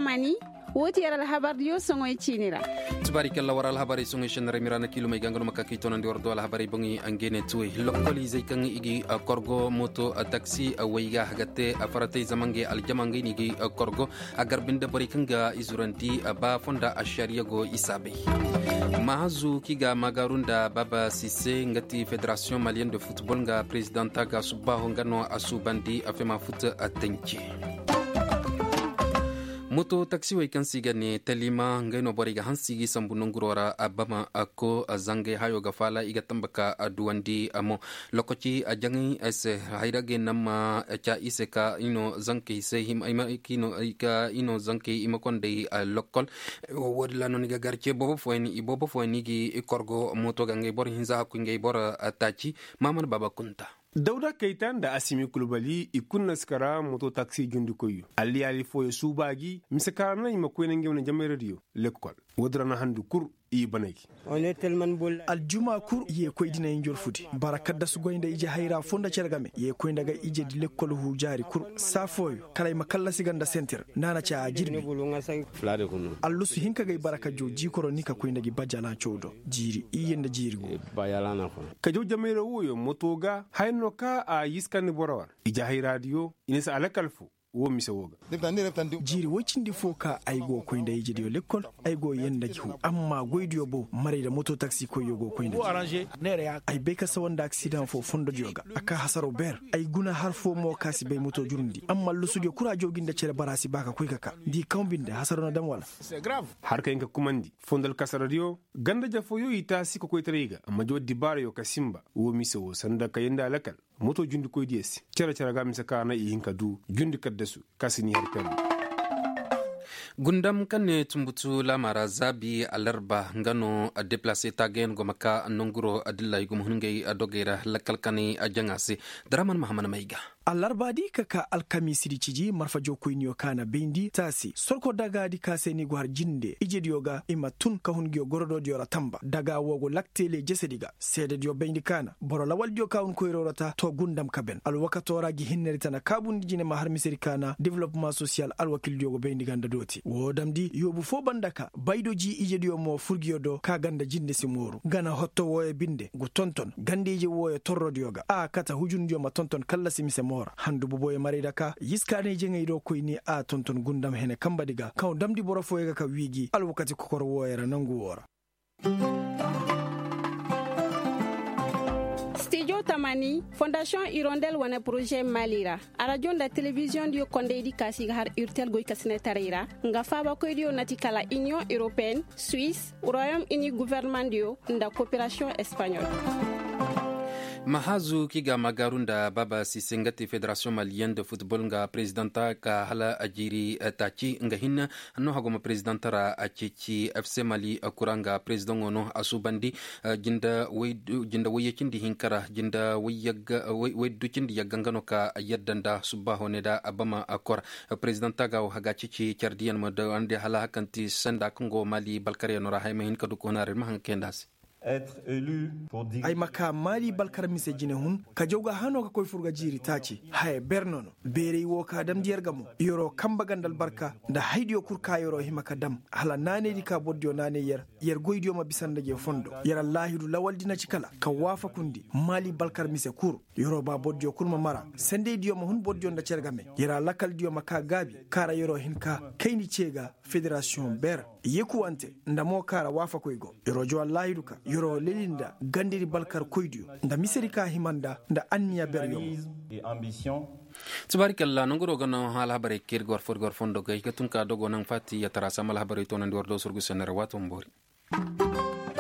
tamani woti yaral habar yo songo chinira tubarikalla waral habari songo shenre mirana kilo may gangano makaki tonan di wardo al habari bongi angene tuwe lokoli zay kan igi korgo moto taxi wayga hagate farate zamange al jamange nigi korgo agar binda bari kanga izuranti ba fonda ashariya go isabe mahazu kiga magarunda baba sise ngati federation malienne de football nga presidenta ga subaho ngano asubandi afema foot atenche moto taxi way kan sigane talima ngayno boriga hansigi sambu nongurora abama ako zange hayo gafala iga tambaka aduandi amo lokochi ajangi ese hairage nama cha iseka ino zanke se him ima kino ika ino zanke imakonde lokol wodla non ga garche bobo foeni gi korgo moto gange bor hinza ku ngay bor atachi maman baba kunta Dauda Kaitan da Asimi Kulubali ikun naskara moto taxi jundu koyu. Ali foye subagi misakara na imakwene ngewna jambe radio lekol. Wodrana handu kur i banaki. Aljuma kur ye koy dina njor futi. Barakadda su goynda ije hayra fonda cergame. Ye koy daga ije di lekol hu jari kur. Safoyo kala makalla siganda center nana cha jirbi. Allusu hinka gay baraka jo jikoro nika koy ndagi bajala chodo. Jiri iyenda jiri go. Bayalana ko. Kajo jamere woyo motoga hayno ka a yiskani borawar. Ije hay radio inesa alakalfu. wo mi sewoga jiri wocindi foka aygo koynda yidiyo lekkol aygo yenda hu amma goydiyo bo marida moto taxi ko yogo koynda arranger nere ay be ka sawanda accident fo fondo yoga aka hasaro ber ay guna harfo mo kasi be moto jurundi amma lusudio kura joginda cere barasi baka koykaka di kambinde hasaro na dam wala c'est grave har kay kumandi fondal kasaradio ganda jafo yo ita siko koytarega amma jodi bare yo kasimba wo mi sewo sanda kayenda lakal moto jundi koy dies cere ga mi sakana i hinka du jundi kaddasu kasini harkan gundam kanne tumbutu lamara zabi alarba ngano a déplacer tagen gomaka nonguro adilla gum hungay adogera lakalkani ajangasi draman mahamana maiga alarbadi kaka alkamisi di ciji marfa jokoyniyo kana bendi tasi sorko daga di kaseni gwar jinde ijedi yoga ima tun ka hungiyo gorodo diora tamba daga wogo laktele jesediga sede dio bendi kana boro lawal dio kawun koyrorata to gundam kaben alwakatora gi hinneritana kabundi jine ma har misiri kana développement social alwakil diogo bendi ganda doti wodamdi yobu fo bandaka baydoji ijedi yo mo furgiyo do ka ganda jinde simoru gana hotto woye binde go tonton gandeje woye torro dioga a kata hujun dio ma tonton kala simise handu boboye marida ka yiskane jengay do koyni a tonton gundam hene kamba diga kaw damdi boro foyega ka wigi alwakati kokor woyera nangu wora Studio Tamani Fondation Hirondelle wana projet Malira radio da télévision dio konde di kasi har urtel goy kasine tarira nga faba ko dio natikala Union Européenne Suisse Royaume-Uni gouvernement dio nda coopération espagnole mahazu kiga magarunda baba sisengati federation malienne de football nga presidenta ka hala ajiri tachi nga hinna no hagoma presidentara achichi FC Mali kuranga president ono asubandi jinda wayekindi hinkara jinda wayducindi yagangano ka yaddanda subaho neda abama akor presidenta ga hagachichi chardian mo de ande hala hakanti sanda kongo Mali balkariya no rahayma hinka du konare mahankendas être élu pour diriger ay maka mali balkar mise jine hun ka jawga hano ka koy furga jiri taci hay bernono bere wo ka dam diyargamo yoro kamba gandal barka da haydiyo kurka yoro himaka dam hala nane di ka boddio nane yer goydiyo ma bisanda je fondo yara lahidu lawaldi na cikala ka wafa kundi mali balkar mise kur yoro ba boddio kurma mara sende diyo ma hun boddio nda cergame yara lakal diyo maka gabi kara yoro hinka kayni cega federation ber yekuwante ndamo kara wafa koygo yoro jo lahidu ka yoro lelinda gandiri balkar koydiyo nda misirika himanda nda anniya beryo et ambition tubarikalla nongoro gano hala habare kirgor forgor fondo gay katunka dogo nang fati ya tarasa mal habare to nan dordo surgu senera wato mbori